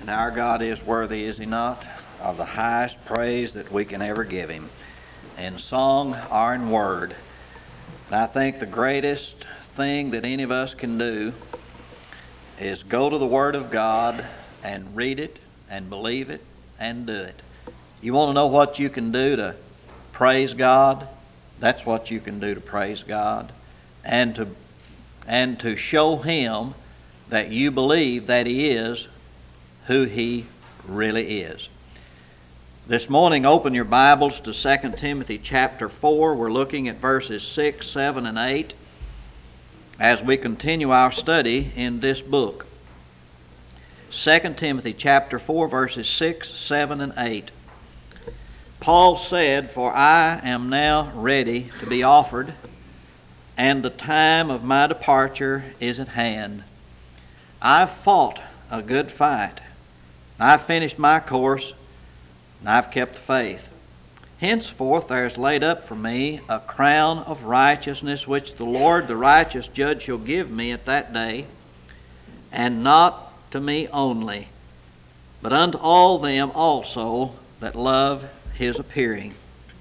our God is worthy, is He not, of the highest praise that we can ever give Him, in song or in word. And I think the greatest thing that any of us can do is go to the Word of God and read it and believe it and do it. You want to know what you can do to praise God? That's what you can do to praise God. And to show Him that you believe that He is who He really is. This morning, open your Bibles to 2 Timothy chapter 4. We're looking at verses 6, 7, and 8 as we continue our study in this book. 2 Timothy chapter 4, verses 6, 7, and 8. Paul said, "For I am now ready to be offered, and the time of my departure is at hand. I've fought a good fight. I've finished my course, and I've kept the faith. Henceforth there is laid up for me a crown of righteousness, which the Lord, the righteous judge, shall give me at that day, and not to me only, but unto all them also that love His appearing."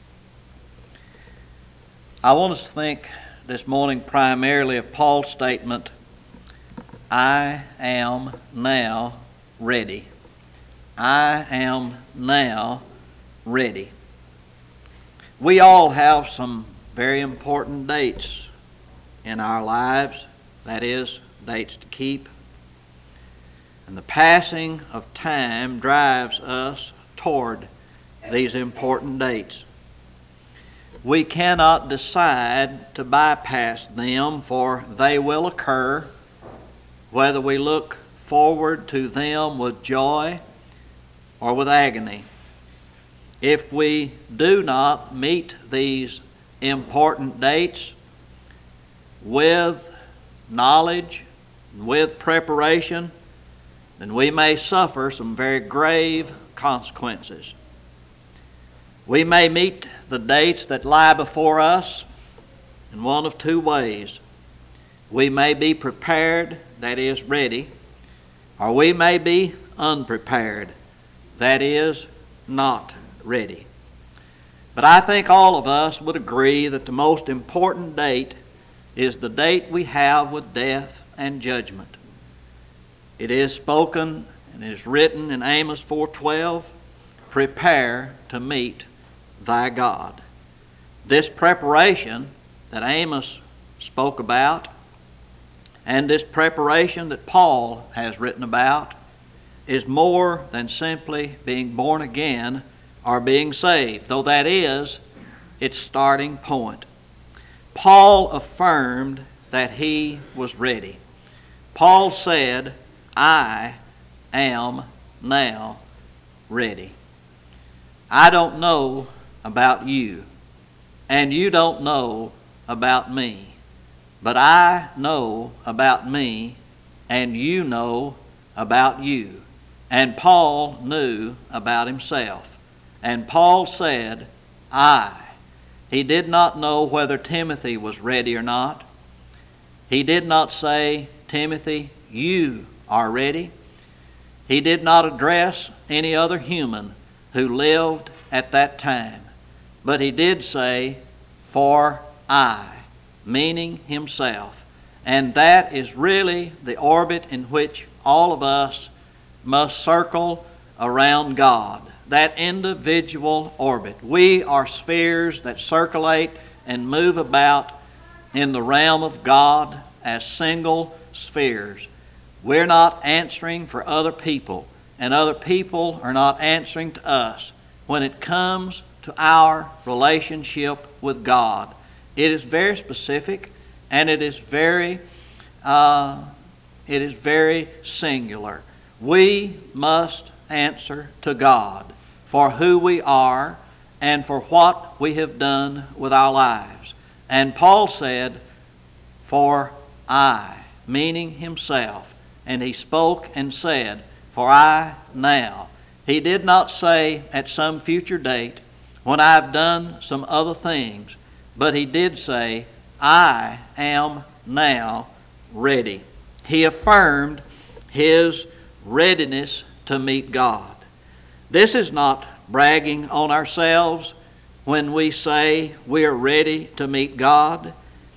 I want us to think this morning primarily of Paul's statement, "I am now ready." I am now ready. We all have some very important dates in our lives, that is, dates to keep. And the passing of time drives us toward these important dates. We cannot decide to bypass them, for they will occur, whether we look forward to them with joy or with agony. If we do not meet these important dates with knowledge, with preparation, then we may suffer some very grave consequences. We may meet the dates that lie before us in one of two ways. We may be prepared, that is, ready, or we may be unprepared, that is, not ready. But I think all of us would agree that the most important date is the date we have with death and judgment. It is spoken and is written in Amos 4:12, "Prepare to meet thy God." This preparation that Amos spoke about, and this preparation that Paul has written about, is more than simply being born again or being saved, though that is its starting point. Paul affirmed that he was ready. Paul said, "I am now ready." I don't know about you, and you don't know about me, but I know about me, and you know about you. And Paul knew about himself. And Paul said, "I." He did not know whether Timothy was ready or not. He did not say, "Timothy, you are ready." He did not address any other human who lived at that time. But he did say, "For I," meaning himself. And that is really the orbit in which all of us must circle around God, that individual orbit. We are spheres that circulate and move about in the realm of God as single spheres. We're not answering for other people, and other people are not answering to us when it comes to our relationship with God. It is very specific, and it is very singular. We must answer to God for who we are and for what we have done with our lives. And Paul said, "For I," meaning himself. And he spoke and said, "For I now." He did not say at some future date when I've done some other things, but he did say, "I am now ready." He affirmed his readiness to meet God. This is not bragging on ourselves when we say we are ready to meet God,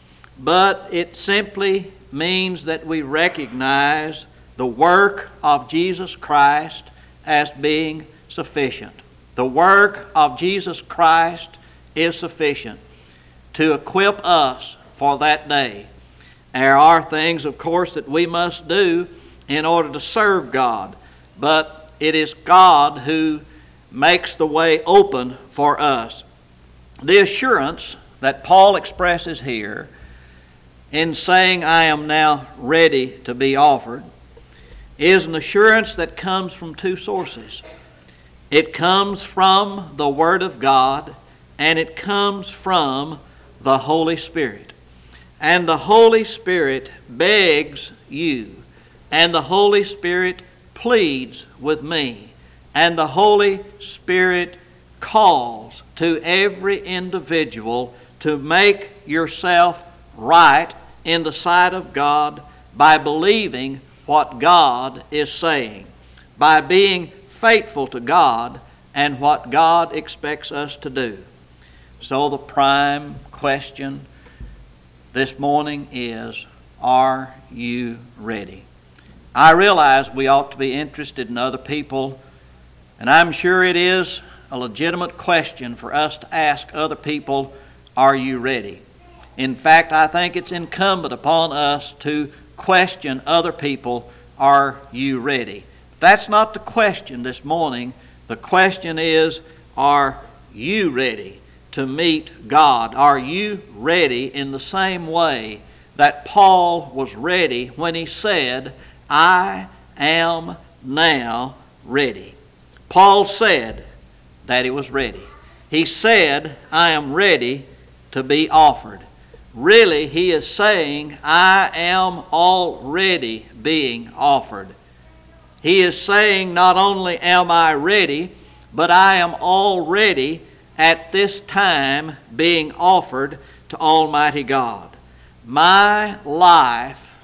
but it simply means that we recognize the work of Jesus Christ as being sufficient. The work of Jesus Christ is sufficient to equip us for that day. There are things, of course, that we must do in order to serve God, but it is God who makes the way open for us. The assurance that Paul expresses here in saying, I am now ready to be offered, is an assurance that comes from two sources. It comes from the Word of God, and it comes from the Holy Spirit. And the Holy Spirit begs you, and the Holy Spirit pleads with me, and the Holy Spirit calls to every individual to make yourself right in the sight of God by believing what God is saying, by being faithful to God and what God expects us to do. So the prime question this morning is, are you ready? I realize we ought to be interested in other people, and I'm sure it is a legitimate question for us to ask other people, are you ready? In fact, I think it's incumbent upon us to question other people, are you ready? That's not the question this morning. The question is, are you ready to meet God? Are you ready in the same way that Paul was ready when he said, I am now ready? Paul said that he was ready. He said, I am ready to be offered. Really, he is saying, I am already being offered. He is saying, not only am I ready, but I am already at this time being offered to Almighty God. My life,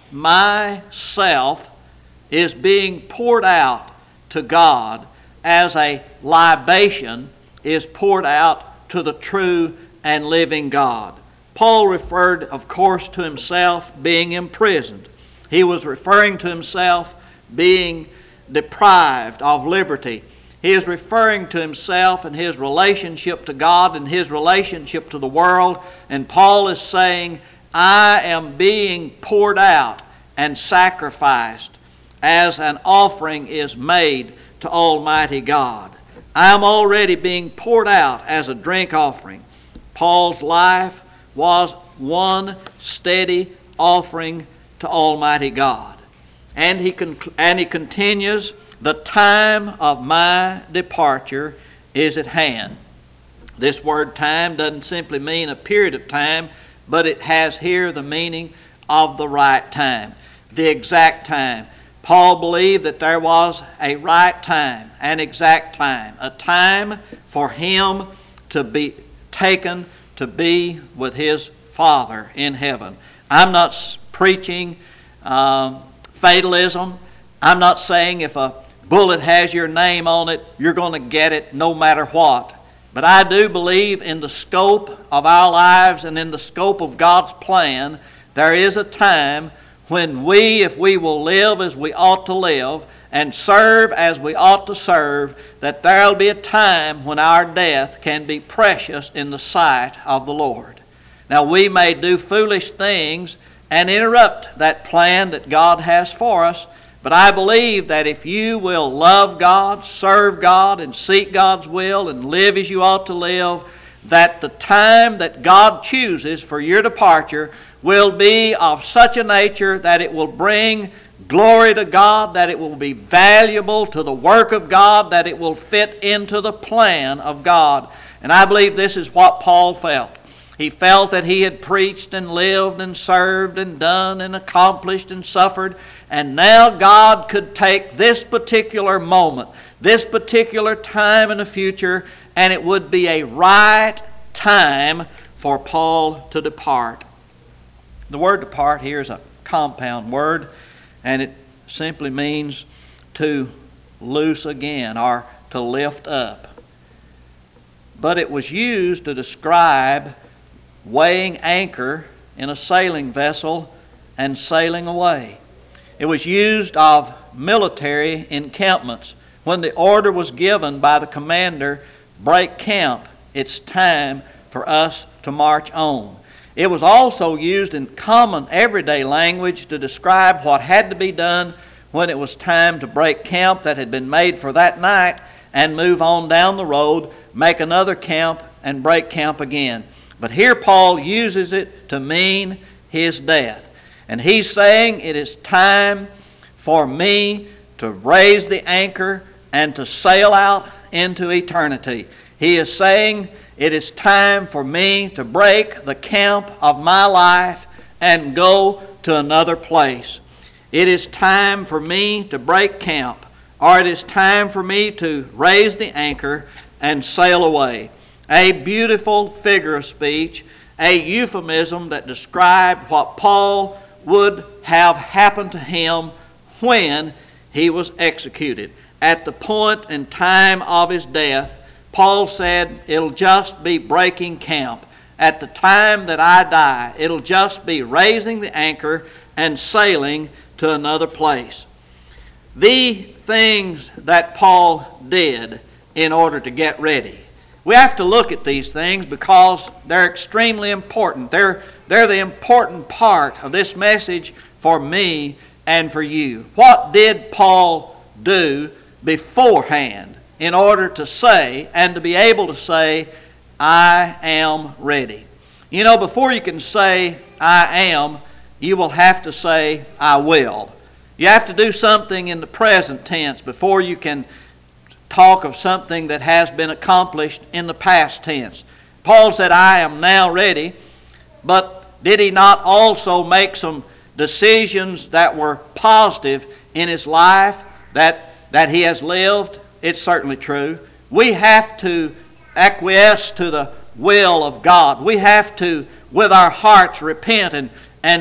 myself, is being poured out to God as a libation is poured out to the true and living God. Paul referred, of course, to himself being imprisoned. He was referring to himself being deprived of liberty. He is referring to himself and his relationship to God and his relationship to the world. And Paul is saying, I am being poured out and sacrificed as an offering is made to Almighty God. I am already being poured out as a drink offering. Paul's life was one steady offering to Almighty God. And he continues, the time of my departure is at hand. This word time doesn't simply mean a period of time, but it has here the meaning of the right time, the exact time. Paul believed that there was a right time, an exact time, a time for him to be taken to be with his Father in heaven. I'm not preaching fatalism. I'm not saying if a bullet has your name on it, you're going to get it no matter what. But I do believe in the scope of our lives and in the scope of God's plan, there is a time when we, if we will live as we ought to live and serve as we ought to serve, that there will be a time when our death can be precious in the sight of the Lord. Now, we may do foolish things and interrupt that plan that God has for us, but I believe that if you will love God, serve God, and seek God's will and live as you ought to live, that the time that God chooses for your departure will be of such a nature that it will bring glory to God, that it will be valuable to the work of God, that it will fit into the plan of God. And I believe this is what Paul felt. He felt that he had preached and lived and served and done and accomplished and suffered, and now God could take this particular moment, this particular time in the future, and it would be a right time for Paul to depart. The word depart here is a compound word, and it simply means to loose again, or to lift up. But it was used to describe weighing anchor in a sailing vessel and sailing away. It was used of military encampments. When the order was given by the commander, break camp, it's time for us to march on. It was also used in common everyday language to describe what had to be done when it was time to break camp that had been made for that night and move on down the road, make another camp, and break camp again. But here Paul uses it to mean his death. And he's saying it is time for me to raise the anchor and to sail out into eternity. He is saying it is time for me to break the camp of my life and go to another place. It is time for me to break camp, or it is time for me to raise the anchor and sail away. A beautiful figure of speech, a euphemism that described what Paul would have happened to him when he was executed. At the point and time of his death, Paul said, it'll just be breaking camp. At the time that I die, it'll just be raising the anchor and sailing to another place. The things that Paul did in order to get ready. We have to look at these things because they're extremely important. They're the important part of this message for me and for you. What did Paul do beforehand in order to say and to be able to say, I am ready? You know, before you can say, I am, you will have to say, I will. You have to do something in the present tense before you can talk of something that has been accomplished in the past tense. Paul said, I am now ready, but did he not also make some decisions that were positive in his life that he has lived? It's certainly true. We have to acquiesce to the will of God. We have to, with our hearts, repent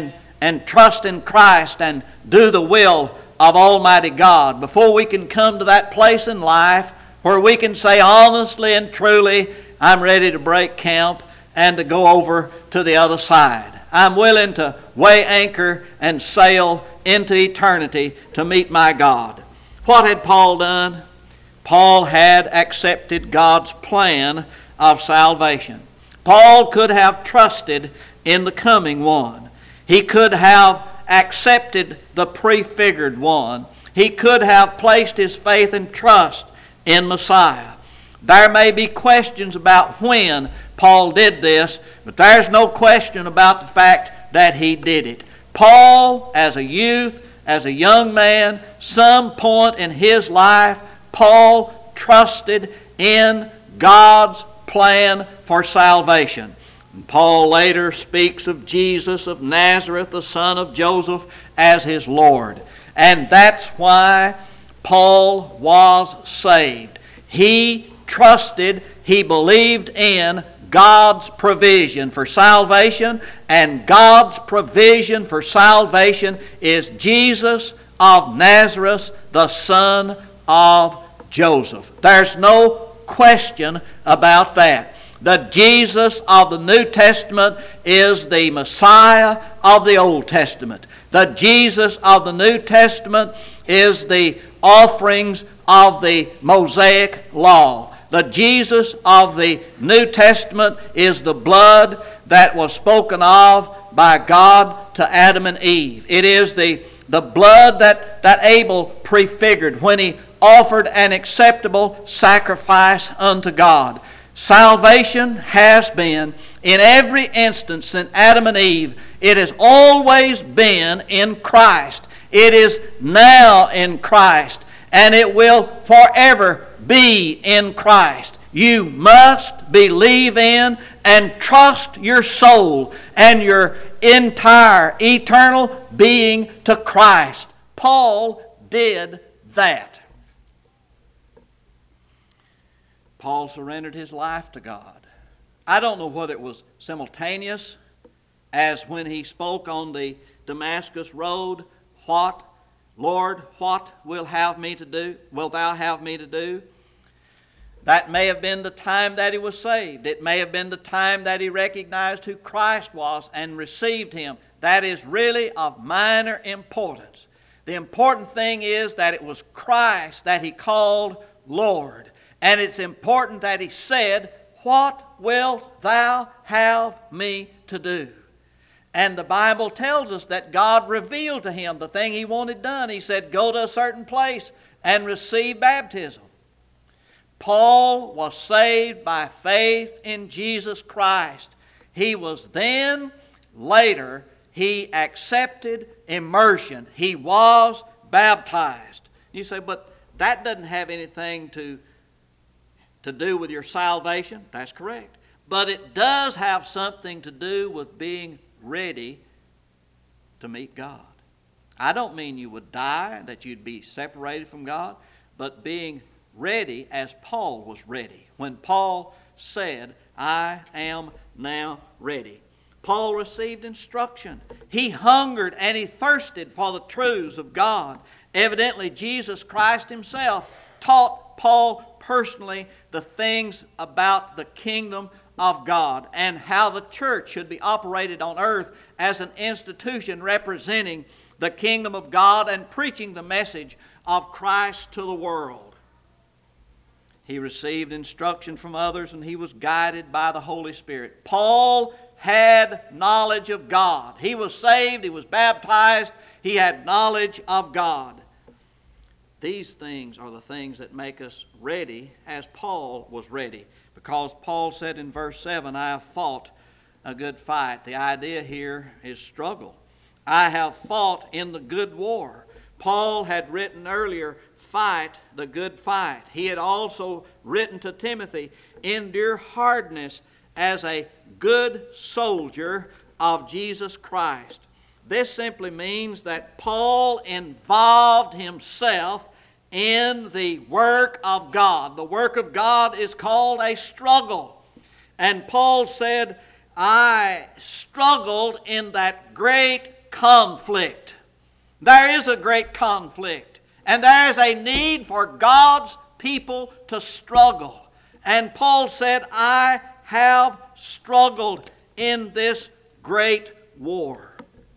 and trust in Christ and do the will of Almighty God before we can come to that place in life where we can say honestly and truly, I'm ready to break camp and to go over to the other side. I'm willing to weigh anchor and sail into eternity to meet my God. What had Paul done? Paul had accepted God's plan of salvation. Paul could have trusted in the coming one. He could have accepted the prefigured one. He could have placed his faith and trust in Messiah. There may be questions about when Paul did this, but there's no question about the fact that he did it. Paul, as a youth, as a young man, some point in his life, Paul trusted in God's plan for salvation. And Paul later speaks of Jesus of Nazareth, the son of Joseph, as his Lord. And that's why Paul was saved. He trusted, he believed in God's provision for salvation, and God's provision for salvation is Jesus of Nazareth, the son of Joseph. There's no question about that. The Jesus of the New Testament is the Messiah of the Old Testament. The Jesus of the New Testament is the offerings of the Mosaic Law. The Jesus of the New Testament is the blood that was spoken of by God to Adam and Eve. It is the blood that Abel prefigured when he offered an acceptable sacrifice unto God. Salvation has been, in every instance since Adam and Eve, it has always been in Christ. It is now in Christ, and it will forever be in Christ. You must believe in and trust your soul and your entire eternal being to Christ. Paul did that. Paul surrendered his life to God. I don't know whether it was simultaneous as when he spoke on the Damascus road, what Lord, what wilt thou have me to do? That may have been the time that he was saved. It may have been the time that he recognized who Christ was and received him. That is really of minor importance. The important thing is that it was Christ that he called Lord. And it's important that he said, what wilt thou have me to do? And the Bible tells us that God revealed to him the thing he wanted done. He said, go to a certain place and receive baptism. Paul was saved by faith in Jesus Christ. He was then, later, he accepted immersion. He was baptized. You say, but that doesn't have anything to do with your salvation. That's correct. But it does have something to do with being ready to meet God. I don't mean you would die, that you'd be separated from God, but being ready as Paul was ready. When Paul said, I am now ready. Paul received instruction. He hungered and he thirsted for the truths of God. Evidently, Jesus Christ himself taught Paul personally the things about the kingdom of God and how the church should be operated on earth as an institution representing the kingdom of God and preaching the message of Christ to the world. He received instruction from others and he was guided by the Holy Spirit. Paul had knowledge of God. He was saved, he was baptized, he had knowledge of God. These things are the things that make us ready as Paul was ready. Because Paul said in verse 7, I have fought a good fight. The idea here is struggle. I have fought in the good war. Paul had written earlier, fight the good fight. He had also written to Timothy, endure hardness as a good soldier of Jesus Christ. This simply means that Paul involved himself in the work of God. The work of God is called a struggle. And Paul said, I struggled in that great conflict. There is a great conflict. And there is a need for God's people to struggle. And Paul said, I have struggled in this great war.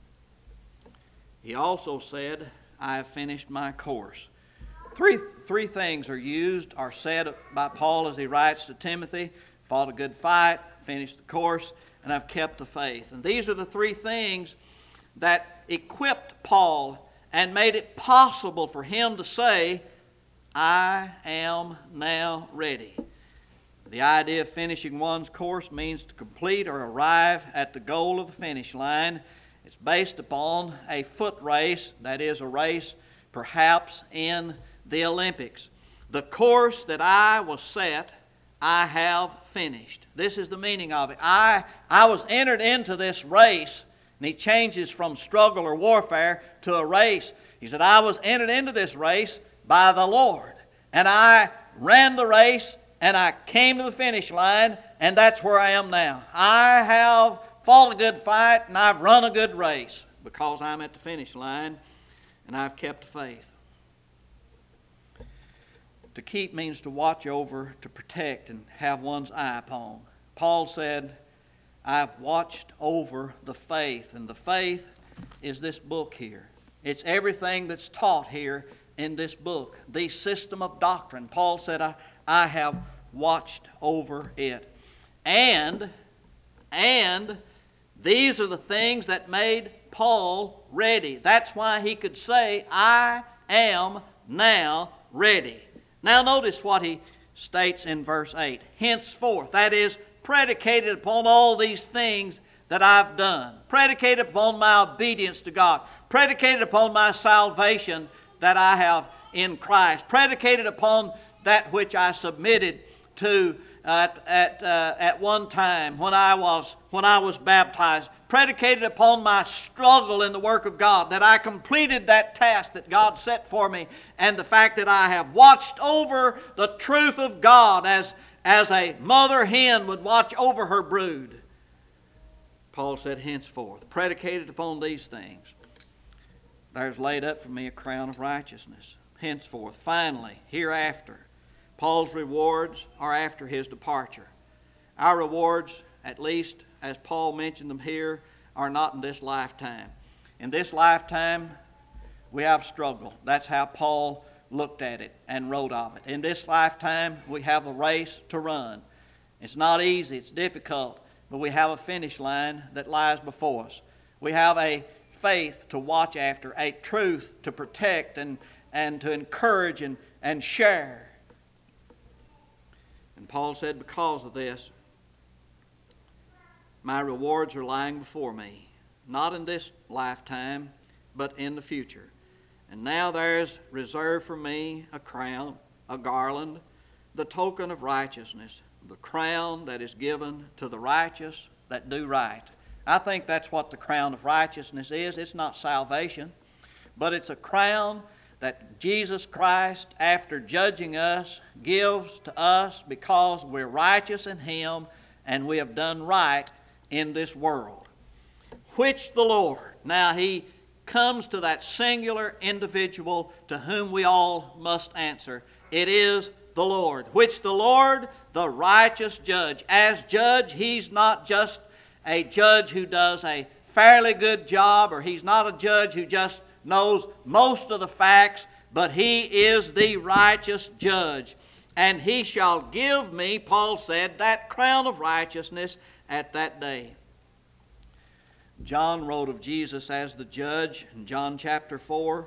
He also said, I have finished my course. Three things are said by Paul as he writes to Timothy: fought a good fight, finished the course, and I've kept the faith. And these are the three things that equipped Paul and made it possible for him to say, I am now ready. The idea of finishing one's course means to complete or arrive at the goal of the finish line. It's based upon a foot race, that is, a race perhaps in the Olympics. The course that I was set, I have finished. This is the meaning of it. I was entered into this race, and he changes from struggle or warfare to a race. He said, I was entered into this race by the Lord, and I ran the race, and I came to the finish line, and that's where I am now. I have fought a good fight, and I've run a good race because I'm at the finish line, and I've kept the faith. To keep means to watch over, to protect, and have one's eye upon. Paul said, I've watched over the faith, and the faith is this book here. It's everything that's taught here in this book, the system of doctrine. Paul said, I have watched over it. And these are the things that made Paul ready. That's why he could say, I am now ready. Now notice what he states in verse 8. Henceforth, that is, predicated upon all these things that I've done, predicated upon my obedience to God, predicated upon my salvation that I have in Christ, predicated upon that which I submitted to at one time when I was baptized, predicated upon my struggle in the work of God, that I completed that task that God set for me, and the fact that I have watched over the truth of God as a mother hen would watch over her brood. Paul said, henceforth, predicated upon these things. there's laid up for me a crown of righteousness. Henceforth, finally, hereafter, Paul's rewards are after his departure. Our rewards, at least as Paul mentioned them here, are not in this lifetime. In this lifetime, we have struggle. That's how Paul looked at it and wrote of it. In this lifetime, we have a race to run. It's not easy, it's difficult, but we have a finish line that lies before us. We have a faith to watch after, a truth to protect and to encourage and share. And Paul said, because of this, my rewards are lying before me, not in this lifetime, but in the future. And now there's reserved for me a crown, a garland, the token of righteousness, the crown that is given to the righteous that do right. I think that's what the crown of righteousness is. It's not salvation, but it's a crown that Jesus Christ, after judging us, gives to us because we're righteous in Him and we have done right in this world. Which the Lord. Now he comes to that singular individual to whom we all must answer. It is the Lord. Which the Lord, the righteous judge. As judge, He's not just a judge who does a fairly good job, or He's not a judge who just knows most of the facts, but He is the righteous judge. And He shall give me, Paul said, that crown of righteousness at that day. John wrote of Jesus as the judge in John chapter 4,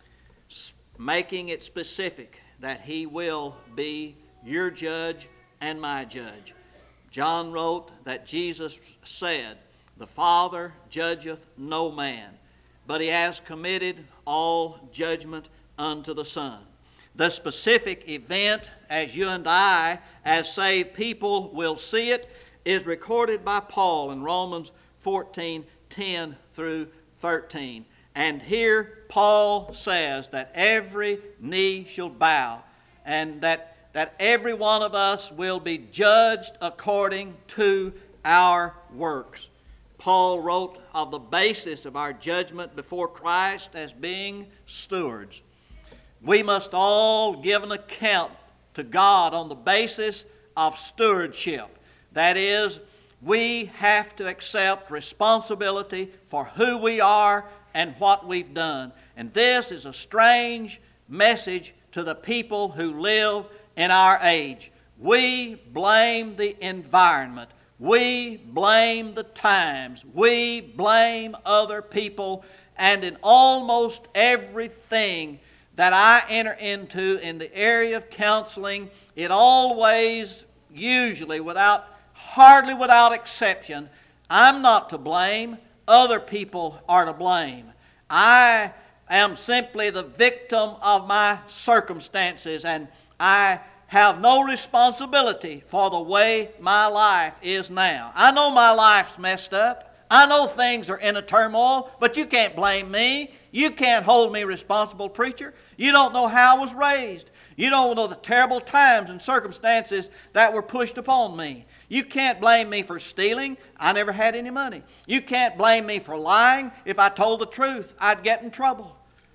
making it specific that He will be your judge and my judge. John wrote that Jesus said, the Father judgeth no man, but He has committed all judgment unto the Son. The specific event, as you and I, as saved people, will see it, is recorded by Paul in Romans 14:10 through 13. And here Paul says that every knee shall bow, and that every one of us will be judged according to our works. Paul wrote of the basis of our judgment before Christ as being stewards. We must all give an account to God on the basis of stewardship. That is, we have to accept responsibility for who we are and what we've done. And this is a strange message to the people who live in our age. We blame the environment. We blame the times. We blame other people. And in almost everything that I enter into in the area of counseling, it always, usually, hardly without exception, I'm not to blame. Other people are to blame. I am simply the victim of my circumstances, and I have no responsibility for the way my life is now. I know my life's messed up. I know things are in a turmoil, but you can't blame me. You can't hold me responsible, preacher. You don't know how I was raised. You don't know the terrible times and circumstances that were pushed upon me. You can't blame me for stealing. I never had any money. You can't blame me for lying. If I told the truth, I'd get in trouble.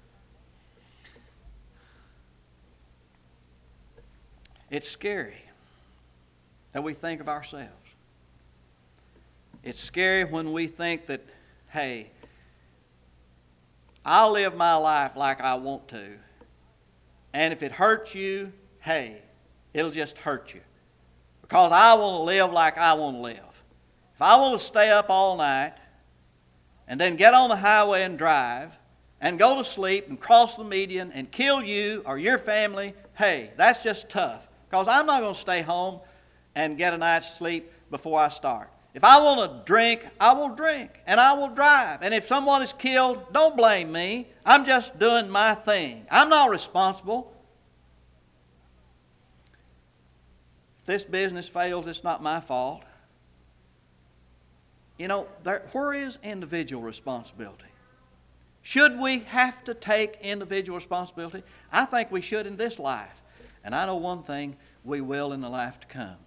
It's scary that we think of ourselves. It's scary when we think that, hey, I'll live my life like I want to. And if it hurts you, hey, it'll just hurt you. Because I want to live like I want to live. If I want to stay up all night and then get on the highway and drive and go to sleep and cross the median and kill you or your family, hey, that's just tough. Because I'm not going to stay home and get a night's sleep before I start. If I want to drink, I will drink and I will drive. And if someone is killed, don't blame me. I'm just doing my thing. I'm not responsible. If this business fails, it's not my fault. You know, where is individual responsibility? Should we have to take individual responsibility? I think we should in this life. And I know one thing, we will in the life to come.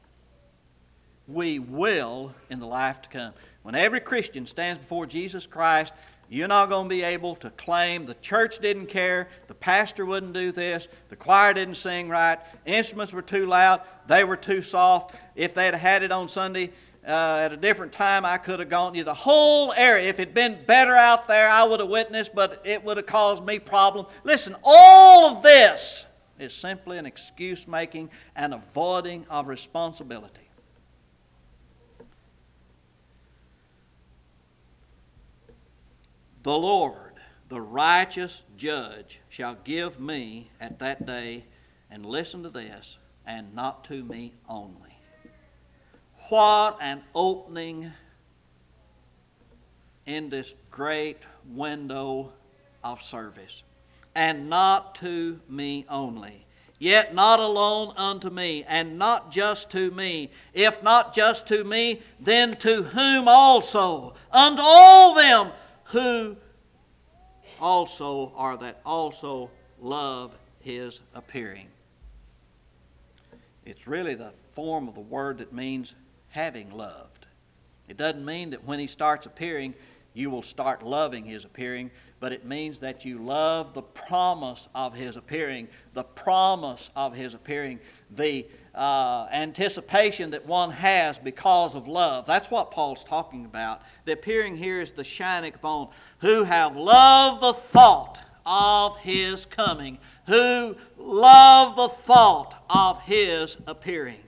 We will in the life to come. When every Christian stands before Jesus Christ You're not going to be able to claim the church didn't care, the pastor wouldn't do this, the choir didn't sing right, instruments were too loud, they were too soft. If they'd had it on Sunday at a different time, I could have gone. The whole area, if it'd been better out there, I would have witnessed, but it would have caused me problems. Listen, all of this is simply an excuse making and avoiding of responsibility. The Lord, the righteous judge, shall give me at that day, and listen to this, and not to me only. What an opening in this great window of service. And not to me only. Yet not alone unto me, and not just to me. If not just to me, then to whom also? Unto all them who also are that also love his appearing. It's really the form of the word that means having loved. It doesn't mean that when he starts appearing, you will start loving his appearing, but it means that you love the promise of his appearing, the promise of his appearing, the anticipation that one has because of love. That's what Paul's talking about. The appearing here is the shining upon, who have loved the thought of his coming, who love the thought of his appearing.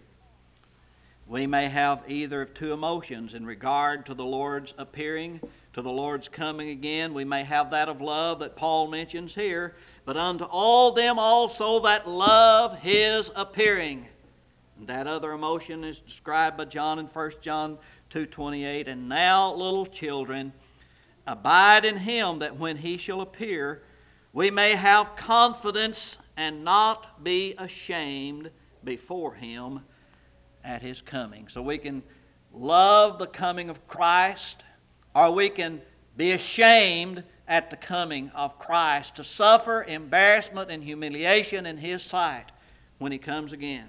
We may have either of two emotions in regard to the Lord's appearing, to the Lord's coming again. We may have that of love that Paul mentions here, but unto all them also that love his appearing. And that other emotion is described by John in 1 John 2:28. And now, little children, abide in him, that when he shall appear, we may have confidence and not be ashamed before him at his coming. So we can love the coming of Christ, or we can be ashamed at the coming of Christ, to suffer embarrassment and humiliation in his sight when he comes again.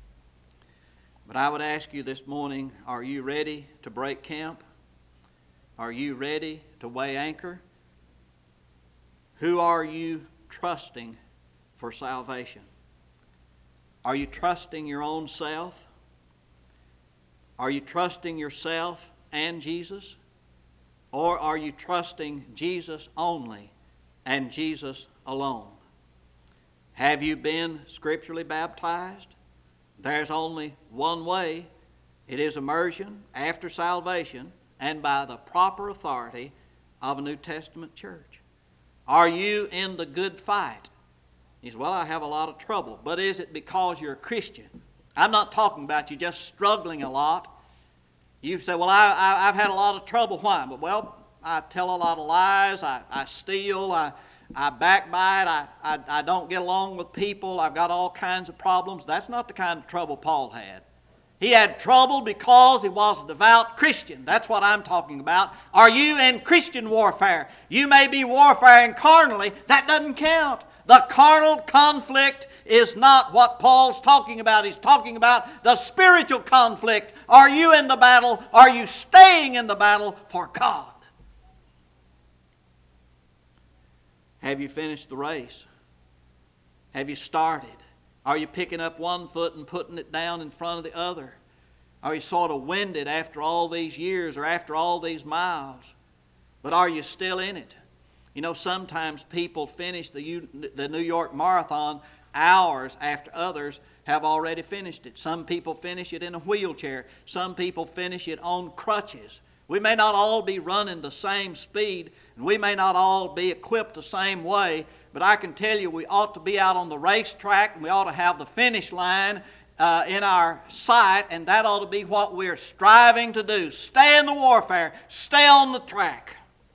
But I would ask you this morning, are you ready to break camp? Are you ready to weigh anchor? Who are you trusting for salvation? Are you trusting your own self? Are you trusting yourself and Jesus? Or are you trusting Jesus only and Jesus alone? Have you been scripturally baptized? There's only one way. It is immersion after salvation and by the proper authority of a New Testament church. Are you in the good fight? He says, well, I have a lot of trouble. But is it because you're a Christian? I'm not talking about you just struggling a lot. You say, well, I've had a lot of trouble. Why? But, well, I tell a lot of lies. I steal. I backbite. I don't get along with people. I've got all kinds of problems. That's not the kind of trouble Paul had. He had trouble because he was a devout Christian. That's what I'm talking about. Are you in Christian warfare? You may be warfaring carnally. That doesn't count. The carnal conflict is not what Paul's talking about. He's talking about the spiritual conflict. Are you in the battle? Are you staying in the battle for God? Have you finished the race? Have you started? Are you picking up one foot and putting it down in front of the other? Are you sort of winded after all these years or after all these miles? But are you still in it? You know, sometimes people finish the New York Marathon hours after others have already finished it. Some people finish it in a wheelchair. Some people finish it on crutches. We may not all be running the same speed, and we may not all be equipped the same way, but I can tell you we ought to be out on the racetrack, and we ought to have the finish line in our sight, and that ought to be what we're striving to do. Stay in the warfare. Stay on the track.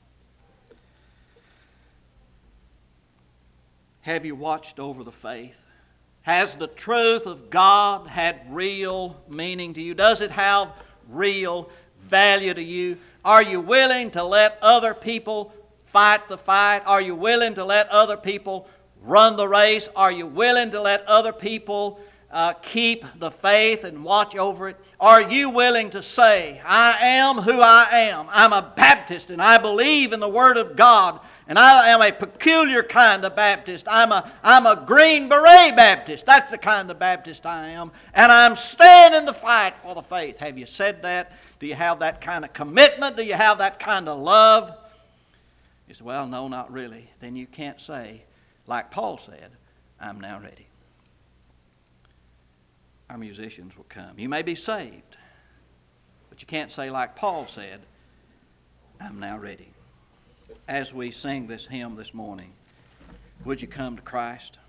Have you watched over the faith? Has the truth of God had real meaning to you? Does it have real value to you? Are you willing to let other people fight the fight? Are you willing to let other people run the race? Are you willing to let other people keep the faith and watch over it? Are you willing to say, I am who I am? I'm a Baptist and I believe in the Word of God, and I am a peculiar kind of Baptist. I'm a Green Beret Baptist. That's the kind of Baptist I am. And I'm standing the fight for the faith. Have you said that? Do you have that kind of commitment? Do you have that kind of love? You say, well, no, not really. Then you can't say, like Paul said, I'm now ready. Our musicians will come. You may be saved, but you can't say like Paul said, I'm now ready. As we sing this hymn this morning, would you come to Christ?